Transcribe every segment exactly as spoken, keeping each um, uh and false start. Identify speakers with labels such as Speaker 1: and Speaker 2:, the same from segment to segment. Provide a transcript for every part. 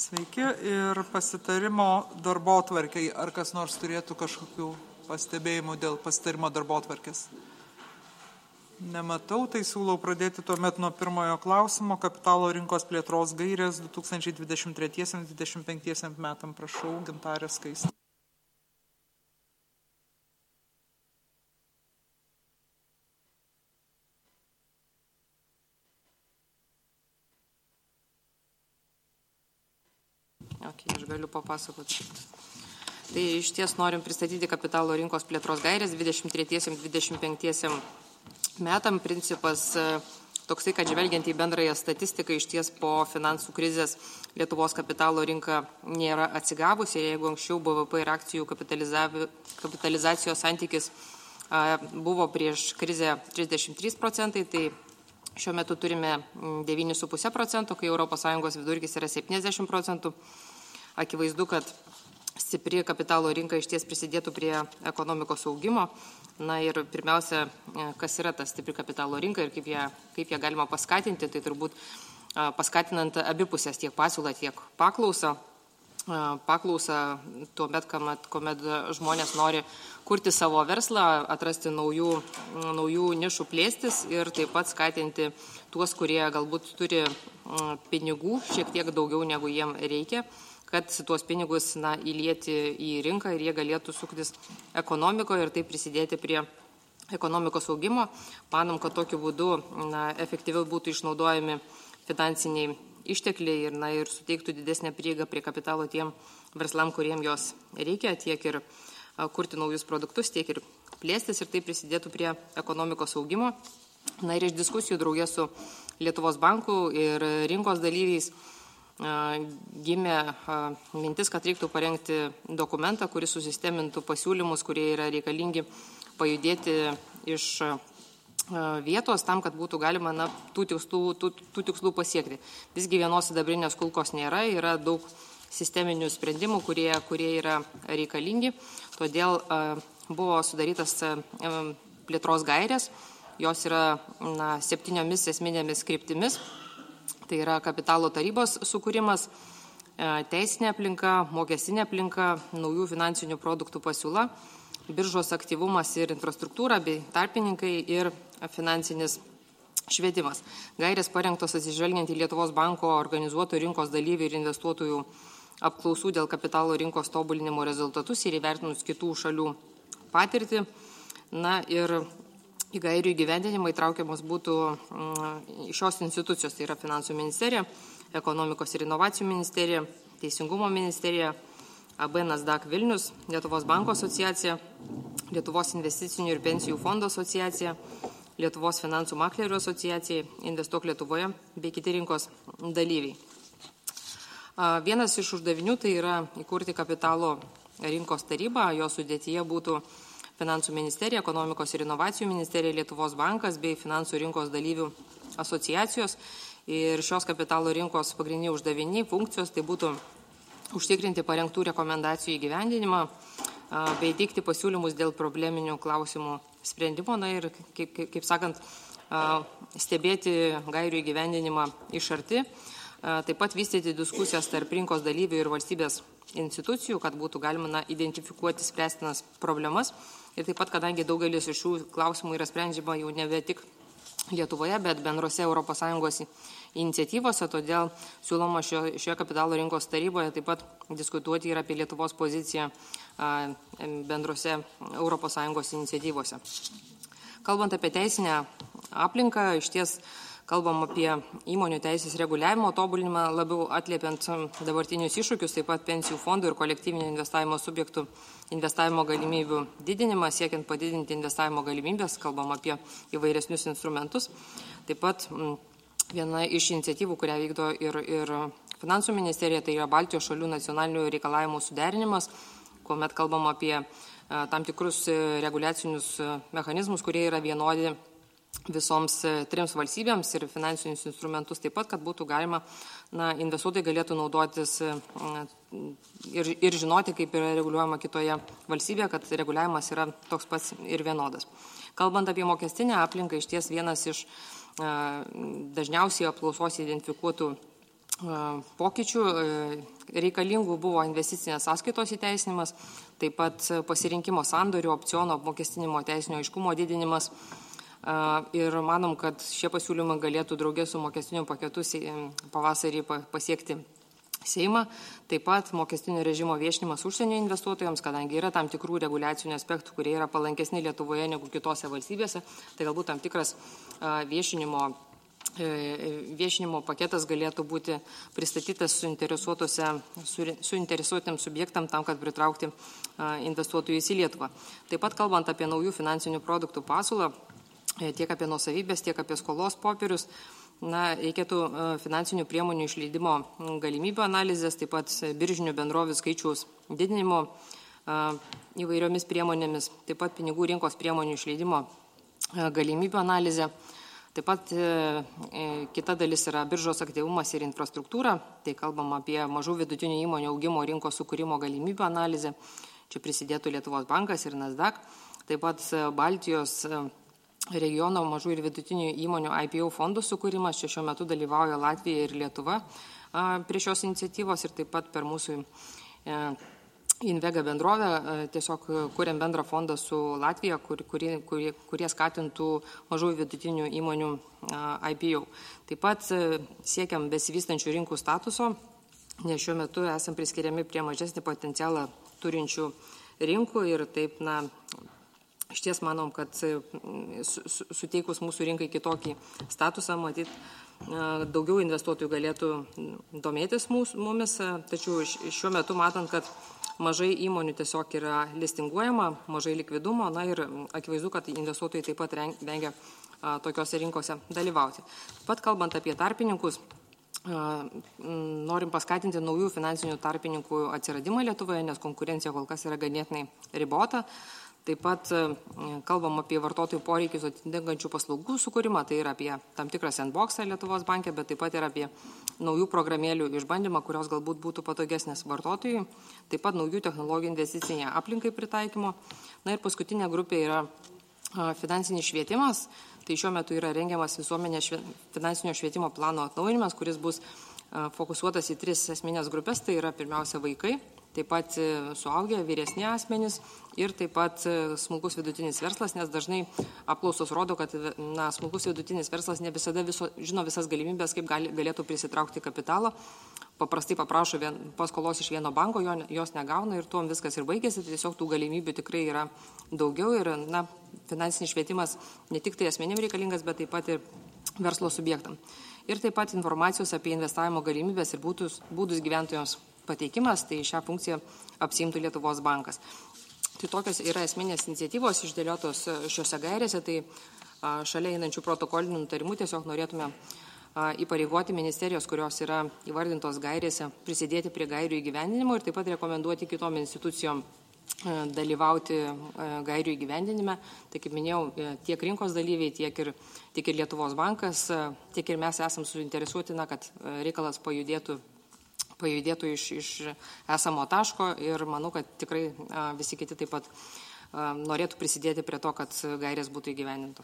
Speaker 1: Sveiki ir pasitarimo darbotvarkei. Ar kas nors turėtų kažkokių pastebėjimų dėl pasitarimo darbotvarkės? Nematau, tai siūlau pradėti tuomet nuo pirmojo klausimo. Kapitalo rinkos plėtros gairės du tūkstančiai dvidešimt trečiais - dvidešimt penktais metam. Prašau, Gintarė Skaistė.
Speaker 2: Okay, aš galiu papasakoti. Tai iš ties norim pristatyti kapitalo rinkos plėtros gairės dvidešimt trečiais - dvidešimt penktais metam. Principas toksai, kad žvelgiant į bendrąją statistiką, iš ties po finansų krizės Lietuvos kapitalo rinka nėra atsigavusi. Jeigu anksčiau B V P ir akcijų kapitalizacijos santykis buvo prieš krizę trisdešimt trys procentai, tai šiuo metu turime devyni su puse procento, kai Europos Sąjungos vidurkis yra septyniasdešimt procentų. Akivaizdu, kad stipri kapitalo rinka iš ties prisidėtų prie ekonomikos augimo. Na ir pirmiausia, kas yra ta stipri kapitalo rinka ir kaip ją, kaip ją galima paskatinti, tai turbūt paskatinant abipusės tiek pasiūlą, tiek paklausą. Paklausą tuomet, kuomet, kuomet žmonės nori kurti savo verslą, atrasti naujų, naujų nišų plėstis ir taip pat skatinti tuos, kurie galbūt turi pinigų šiek tiek daugiau negu jiem reikia, kad tuos pinigus na, įlieti į rinką ir jie galėtų suktis ekonomikoje ir taip prisidėti prie ekonomikos augimo. Manom, kad tokiu būdu na, efektyviau būtų išnaudojami finansiniai ištekliai ir, na, ir suteiktų didesnę prieigą prie kapitalo tiem verslam, kuriem jos reikia, tiek ir kurti naujus produktus, tiek ir plėstis ir tai prisidėtų prie ekonomikos augimo. Na ir iš diskusijų draugė su Lietuvos banku ir rinkos dalyviais gimė mintis, kad reiktų parengti dokumentą, kuris susistemintų pasiūlymus, kurie yra reikalingi pajudėti iš vietos tam, kad būtų galima na, tų, tikslų, tų, tų tikslų pasiekti. Visgi vienos sidabrinės kulkos nėra, yra daug sisteminių sprendimų, kurie, kurie yra reikalingi. Todėl uh, buvo sudarytas uh, plėtros gairės, jos yra na, septyniomis esminėmis kryptimis. Tai yra kapitalo tarybos sukūrimas, uh, teisinė aplinka, mokestinė aplinka, naujų finansinių produktų pasiūla, biržos aktyvumas ir infrastruktūra bei tarpininkai ir finansinis švietimas. Gairės parengtos atsižvelgiant į Lietuvos banko organizuotų rinkos dalyvių ir investuotojų apklausų dėl kapitalo rinkos tobulinimo rezultatus ir įvertinus kitų šalių patirtį. Na ir į gairių įgyvendinimą įtraukiamos būtų šios institucijos, tai yra Finansų ministerija, Ekonomikos ir inovacijų ministerija, Teisingumo ministerija, A B Nasdaq Vilnius, Lietuvos banko asociacija, Lietuvos investicinių ir pensijų fondo asociacija, Lietuvos finansų maklerių asociacija, Investuok Lietuvoje bei kiti rinkos dalyviai. Vienas iš uždavinių tai yra įkurti kapitalo rinkos tarybą, jo sudėtyje būtų Finansų ministerija, Ekonomikos ir inovacijų ministerija, Lietuvos bankas bei finansų rinkos dalyvių asociacijos. Ir šios kapitalo rinkos pagrindiniai uždaviniai, funkcijos, tai būtų užtikrinti parengtų rekomendacijų įgyvendinimą bei teikti pasiūlymus dėl probleminių klausimų sprendimo, na ir, kaip, kaip, kaip sakant, stebėti gairių įgyvendinimą iš arti, taip pat vystyti diskusijas tarp rinkos dalyvių ir valstybės institucijų, kad būtų galima na, identifikuoti spręstinas problemas. Ir taip pat, kadangi daugelis iš šių klausimų yra sprendžiama jau nebe tik Lietuvoje, bet bendrose Europos Sąjungos iniciatyvose, todėl siūloma šio, šioje kapitalo rinkos taryboje taip pat diskutuoti ir apie Lietuvos poziciją bendrose Europos Sąjungos iniciatyvose. Kalbant apie teisinę aplinką, iš ties kalbam apie įmonių teisės reguliavimo tobulinimą, labiau atliepiant dabartinius iššūkius, taip pat pensijų fondų ir kolektyvinio investavimo subjektų investavimo galimybių didinimą, siekiant padidinti investavimo galimybės, kalbam apie įvairesnius instrumentus. Taip pat viena iš iniciatyvų, kurią vykdo ir, ir Finansų ministerija, tai yra Baltijos šalių nacionalinių reikalavimų suderinimas, kuomet kalbam apie tam tikrus reguliacinius mechanizmus, kurie yra vienodi visoms trims valstybėms ir finansinius instrumentus taip pat, kad būtų galima, na, investuotojai galėtų naudotis ir, ir žinoti, kaip yra reguliuojama kitoje valstybėje, kad reguliavimas yra toks pats ir vienodas. Kalbant apie mokestinę aplinką, iš ties vienas iš dažniausiai apklausos identifikuotų pokyčių. Reikalingų buvo investicinės sąskaitos įteisinimas, taip pat pasirinkimo sandorių, opciono apmokestinimo teisinio aiškumo didinimas. Ir manom, kad šie pasiūlymai galėtų draugė su mokestiniu paketu pavasarį pasiekti Seimą. Taip pat mokestinio režimo viešinimas užsienio investuotojams, kadangi yra tam tikrų reguliacinių aspektų, kurie yra palankesni Lietuvoje negu kitose valstybėse, tai galbūt tam tikras viešinimo viešinimo paketas galėtų būti pristatytas suinteresuotiems subjektam tam, kad pritraukti investuotojus į Lietuvą. Taip pat kalbant apie naujų finansinių produktų pasiūlą, tiek apie nuosavybės, tiek apie skolos popierius, na, reikėtų finansinių priemonių išleidimo galimybių analizės, taip pat biržinių bendrovių skaičiaus didinimo įvairiomis priemonėmis, taip pat pinigų rinkos priemonių išleidimo galimybių analizė. Taip pat e, kita dalis yra biržos aktyvumas ir infrastruktūra, tai kalbam apie mažų vidutinių įmonių augimo rinkos sukūrimo galimybių analizę, čia prisidėtų Lietuvos bankas ir Nasdaq, taip pat Baltijos regiono mažų ir vidutinių įmonių I P O fondų sukūrimas, čia šiuo metu dalyvauja Latvija ir Lietuva prie šios iniciatyvos ir taip pat per mūsų Invega bendrovę, tiesiog kuriam bendrą fondą su Latvija, kur, kurie, kurie, kurie skatintų mažų vidutinių įmonių I P O. Taip pat siekiam besivystančių rinkų statuso, nes šiuo metu esam priskiriami prie mažesnį potencialą turinčių rinkų ir taip, na, iš ties manom, kad suteikus mūsų rinkai kitokį statusą, matyt, daugiau investuotojų galėtų domėtis mūsų, mumis, tačiau šiuo metu matant, kad mažai įmonių tiesiog yra listinguojama, mažai likvidumo, na ir akivaizdu, kad investuotojai taip pat vengia tokiose rinkose dalyvauti. Taip pat kalbant apie tarpininkus, norim paskatinti naujų finansinių tarpininkų atsiradimą Lietuvoje, nes konkurencija kol kas yra ganėtinai ribota. Taip pat kalbam apie vartotojų poreikius atitinkančių paslaugų sukūrimą, tai yra apie tam tikrą sandboxą Lietuvos banke, bet taip pat ir apie naujų programėlių išbandymą, kurios galbūt būtų patogesnės vartotojui, taip pat naujų technologijų investicinėje aplinkai pritaikymo. Na ir paskutinė grupė yra finansinis švietimas, tai šiuo metu yra rengiamas visuomenės švie... finansinio švietimo plano atnaujinimas, kuris bus fokusuotas į tris esminės grupės, tai yra pirmiausia vaikai, taip pat suaugę, vyresni asmenys ir taip pat smulkus vidutinis verslas, nes dažnai apklausos rodo, kad na, smulkus vidutinis verslas ne visada viso, žino visas galimybės, kaip gali, galėtų prisitraukti kapitalą. Paprastai paprašo vien, paskolos iš vieno banko, jo, jos negauna ir tuom viskas ir baigėsi, tiesiog tų galimybių tikrai yra daugiau ir na, finansinis švietimas ne tik tai asmenim reikalingas, bet taip pat ir verslo subjektam. Ir taip pat informacijos apie investavimo galimybės ir būdus, būdus gyventojams pateikimas, tai šią funkciją apsiimtų Lietuvos bankas. Tai tokios yra esminės iniciatyvos išdėliotos šiuose gairėse, tai šalia einančių protokolinių nutarimų tiesiog norėtume įpareigoti ministerijos, kurios yra įvardintos gairėse, prisidėti prie gairių įgyvendinimo ir taip pat rekomenduoti kitom institucijom dalyvauti gairių įgyvendinime. Tai kaip minėjau, tiek rinkos dalyviai, tiek ir, tiek ir Lietuvos bankas, tiek ir mes esam suinteresuoti, na, kad reikalas pajudėtų pajudėtų iš, iš esamo taško ir manau, kad tikrai a, visi kiti taip pat a, norėtų prisidėti prie to, kad gairės būtų įgyvendintos.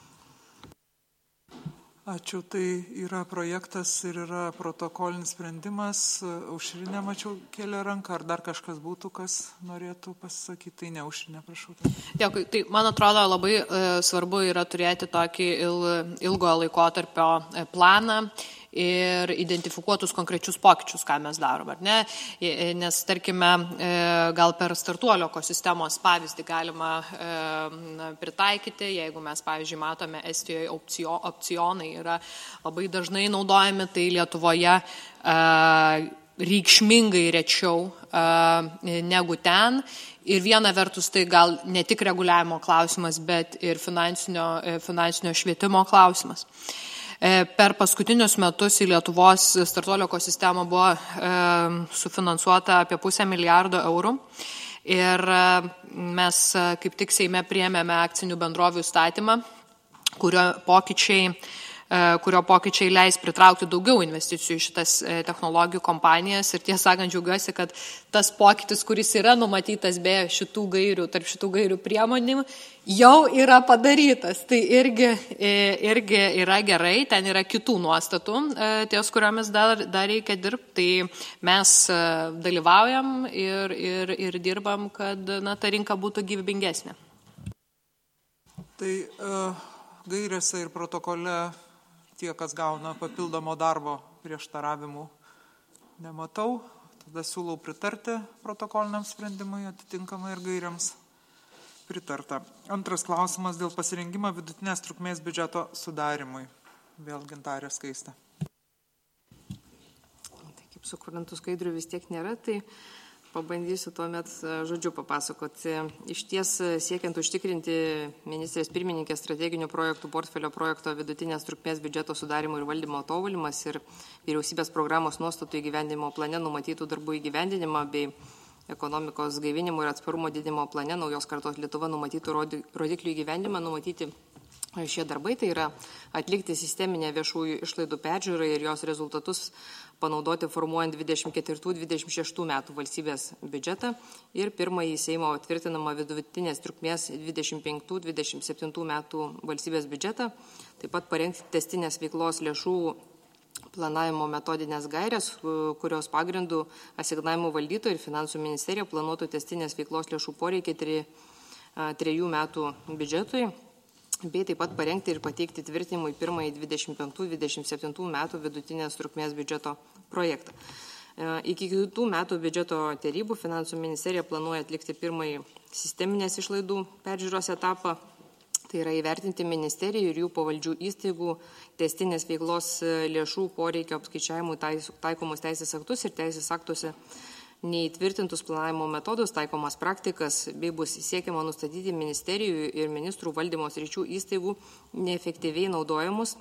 Speaker 1: Ačiū, tai yra projektas ir yra protokolinis sprendimas. Aušrinė, mačiau, kėlė ranką, ar dar kažkas būtų, kas norėtų pasisakyti, tai ne Aušrinė, prašau.
Speaker 3: Dėkui, tai man atrodo labai e, svarbu yra turėti tokį il, ilgo laikotarpio planą ir identifikuotus konkrečius pokyčius, ką mes darom, ar ne? Nes, tarkime, gal per startuolio ekosistemos pavyzdį galima pritaikyti, jeigu mes, pavyzdžiui, matome Estijoje opcionai yra labai dažnai naudojami, tai Lietuvoje reikšmingai rečiau negu ten. Ir viena vertus tai gal ne tik reguliavimo klausimas, bet ir finansinio, finansinio švietimo klausimas. Per paskutinius metus į Lietuvos startuolio ekosistemą buvo e, sufinansuota apie pusę milijardo eurų ir e, mes kaip tik Seime priėmėme akcinių bendrovių įstatymą, kurio pokyčiai e, kurio pokyčiai leis pritraukti daugiau investicijų į šitas technologijų kompanijas. Ir tiesą sakant, džiaugiuosi, kad tas pokytis, kuris yra numatytas be šitų gairių, tarp šitų gairių priemonių, jau yra padarytas. Tai irgi, irgi yra gerai, ten yra kitų nuostatų, ties kuriomis dar, dar reikia dirbti. Tai mes dalyvaujam ir, ir, ir dirbam, kad na, ta rinka būtų gyvybingesnė.
Speaker 1: Tai uh, gairėse ir protokole tie, kas gauna papildomo darbo prieštaravimų, nematau. Tada siūlau pritarti protokoliniam sprendimui, atitinkamai ir gairiams pritarta. Antras klausimas dėl pasirengimo vidutinės trukmės biudžeto sudarimui. Vėl Gintarė Skaistė.
Speaker 2: Tai kaip suprantu, skaidrių vis tiek nėra, tai pabandysiu tuomet žodžiu papasakoti. Iš ties siekiant užtikrinti ministrės pirmininkės strateginių projektų portfelio projekto vidutinės trukmės biudžeto sudarimo ir valdymo tobulimas ir vyriausybės programos nuostatų įgyvendinimo plane numatytų darbų įgyvendinimą bei ekonomikos gaivinimo ir atsparumo didinimo plane naujos kartos Lietuva numatytų rodiklių įgyvendinimą numatyti šie darbai, tai yra atlikti sisteminę viešųjų išlaidų peržiūrą ir jos rezultatus panaudoti formuojant dvidešimt ketvirtų dvidešimt šeštų metų valstybės biudžetą ir pirmąjį Seimo tvirtinamą vidutinės trukmės dvidešimt penktų dvidešimt septintų metų valstybės biudžetą, taip pat parengti testinės veiklos lėšų planavimo metodinės gairės, kurios pagrindų asignavimų valdytojai ir finansų ministerija planuotų testinės veiklos lėšų poreikį tri, trejų metų biudžetui, bei taip pat parengti ir pateikti tvirtinimui pirmąjį dvidešimt penktų dvidešimt septintų metų vidutinės trukmės biudžeto projektą. Iki kitų metų biudžeto tarybų finansų ministerija planuoja atlikti pirmąjį sisteminės išlaidų peržiūros etapą, tai yra įvertinti ministerijų ir jų pavaldžių įstaigų testinės veiklos lėšų poreikio apskaičiavimų taikomus teisės aktus ir teisės aktuose neįtvirtintus planavimo metodus, taikomas praktikas, bei bus siekiama nustatyti ministerijų ir ministrų valdymo sričių įstaigų neefektyviai naudojamus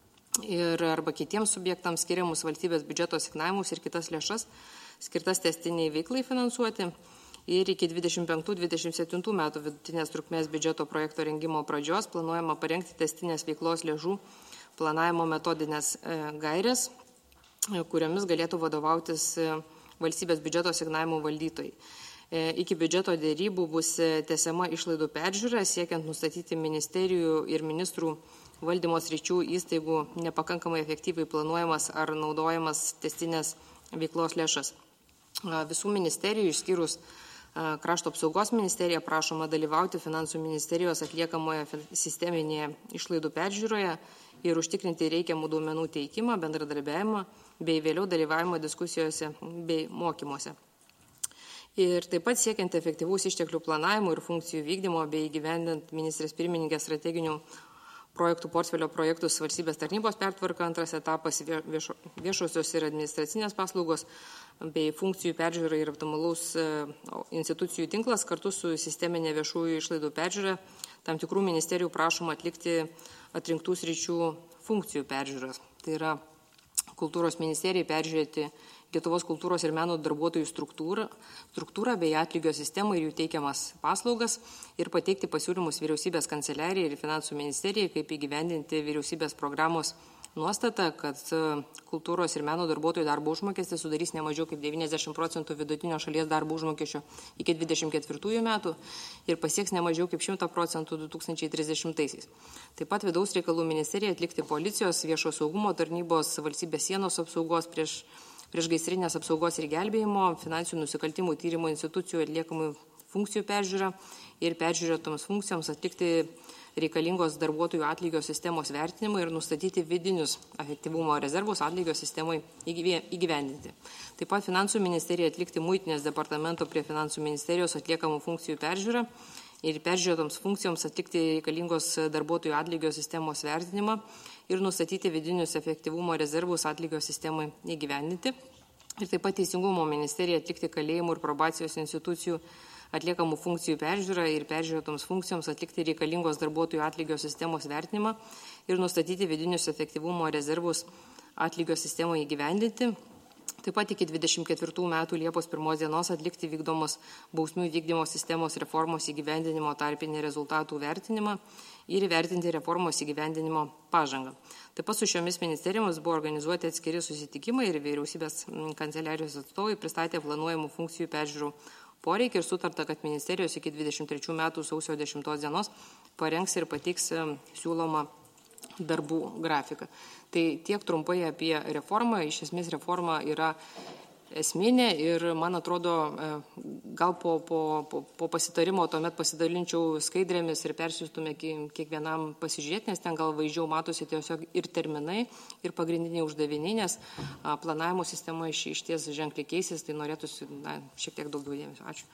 Speaker 2: ir arba kitiems subjektams skiriamus valstybės biudžeto asignavimus ir kitas lėšas skirtas testiniai veiklai finansuoti. Ir iki dvidešimt penktų dvidešimt septintų metų vidutinės trukmės biudžeto projekto rengimo pradžios planuojama parengti testinės veiklos lėšų planavimo metodinės gairės, kuriomis galėtų vadovautis valstybės biudžeto asignavimų valdytojai. Iki biudžeto dėrybų bus tęsiama išlaidų peržiūra, siekiant nustatyti ministerijų ir ministrų valdymo sričių įstaigų nepakankamai efektyviai planuojamas ar naudojamas testinės veiklos lėšas. Visų ministerijų, išskyrus Krašto apsaugos ministerija, prašoma dalyvauti finansų ministerijos atliekamoje sisteminėje išlaidų peržiūroje ir užtikrinti reikiamų duomenų teikimą, bendradarbiavimą bei vėliau dalyvavimo diskusijose bei mokymuose. Ir taip pat siekiant efektyvaus išteklių planavimo ir funkcijų vykdymo bei įgyvendinant ministrės pirmininkės strateginių projektų portfelio projektus valstybės tarnybos pertvarka, antras etapas viešo, viešosios ir administracinės paslaugos bei funkcijų peržiūra ir optimalaus institucijų tinklas kartu su sisteminė viešųjų išlaidų peržiūra tam tikrų ministerijų prašoma atlikti atrinktų sričių funkcijų peržiūras. Tai yra kultūros ministerijai peržiūrėti Lietuvos kultūros ir meno darbuotojų struktūrą, struktūrą bei atlygio sistemą ir jų teikiamas paslaugas ir pateikti pasiūlymus vyriausybės kanceliarijai ir finansų ministerijai, kaip įgyvendinti vyriausybės programos nuostatą, kad kultūros ir meno darbuotojų darbo užmokestis sudarys ne mažiau kaip devyniasdešimt procentų vidutinio šalies darbo užmokesčio iki dvidešimt ketvirtųjų metų ir pasieks ne mažiau kaip šimtą procentų du tūkstančiai trisdešimtaisiais. Taip pat vidaus reikalų ministerija atlikti policijos, viešo saugumo tarnybos, valstybės sienos apsaugos prieš priešgaisrinės apsaugos ir gelbėjimo, finansinių nusikaltimų tyrimo institucijų atliekamų funkcijų peržiūrą ir peržiūrėtoms funkcijoms atlikti reikalingos darbuotojų atlygio sistemos vertinimą ir nustatyti vidinius efektyvumo rezervus atlygio sistemai įgyvendinti. Taip pat finansų ministerija atlikti muitinės departamento prie finansų ministerijos atliekamų funkcijų peržiūrą ir peržiūrėtoms funkcijoms atlikti reikalingos darbuotojų atlygio sistemos vertinimą ir nustatyti vidinius efektyvumo rezervus atlygio sistemai įgyvendinti. Ir taip pat Teisingumo ministerija atlikti kalėjimų ir probacijos institucijų atliekamų funkcijų peržiūrą ir peržiūrėtoms funkcijoms atlikti reikalingos darbuotojų atlygio sistemos vertinimą ir nustatyti vidinius efektyvumo rezervus atlygio sistemai įgyvendinti. Taip pat iki dvidešimt ketvirtų metų Liepos pirmos dienos atlikti vykdomos bausmių vykdymo sistemos reformos įgyvendinimo tarpinį rezultatų vertinimą ir įvertinti reformos įgyvendinimo pažangą. Taip pat su šiomis ministerijomis buvo organizuoti atskiri susitikimai ir vyriausybės kanceliarijos atstovai pristatė planuojamų funkcijų peržiūrų poreikį ir sutarta, kad ministerijos iki dvidešimt trečių metų sausio dešimtos dienos parengs ir pateiks siūlomą darbų grafiką. Tai tiek trumpai apie reformą. Iš esmės reforma yra esminė ir, man atrodo, gal po, po, po, po pasitarimo tuomet pasidalinčiau skaidrėmis ir persiųstume kiekvienam pasižiūrėti, nes ten gal vaizdžiau matosi tiesiog ir terminai, ir pagrindiniai uždaviniai, nes planavimo sistema iš, iš ties ženkliai keisis, tai norėtųsi na, šiek tiek daugiau dėmesio. Ačiū.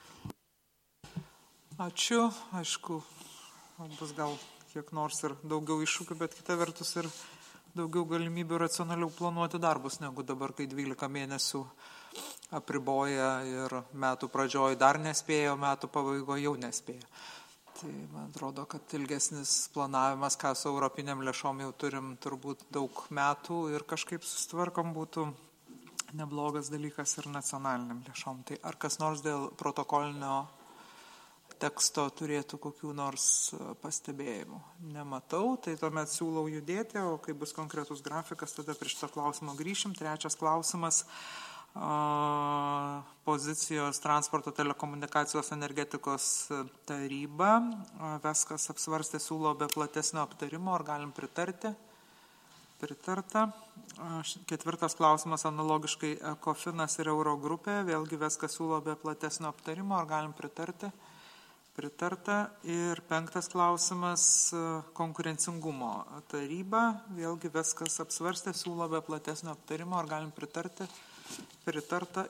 Speaker 1: Ačiū. Aišku, bus gal kiek nors ir daugiau iššūkių, bet kita vertus ir daugiau galimybių racionaliau planuoti darbus, negu dabar, kai dvylika mėnesių apriboja ir metų pradžioj dar nespėjo, metų pabaigoje jau nespėjo. Tai man atrodo, kad ilgesnis planavimas, ką su europiniam lėšom jau turim turbūt daug metų ir kažkaip susitvarkom, būtų neblogas dalykas ir nacionaliniam lėšom. Tai ar kas nors dėl protokolinio teksto turėtų kokių nors pastebėjimų? Nematau, tai tuomet siūlau judėti, o kai bus konkretus grafikas, tada prie šito klausimo grįšim. Trečias klausimas. Pozicijos transporto, telekomunikacijos, energetikos taryba. Viskas apsvarstė, siūlo be platesnio aptarimo, ar galim pritarti? Pritarta. Ketvirtas klausimas, analogiškai Ekofinas ir Eurogrupė. Vėlgi viskas siūlo be platesnio aptarimo, ar galim pritarti? Pritarta. Ir penktas klausimas, konkurencingumo taryba. Vėlgi viskas apsvarstė, siūlo be platesnio aptarimo, ar galim pritarti? Pritarta.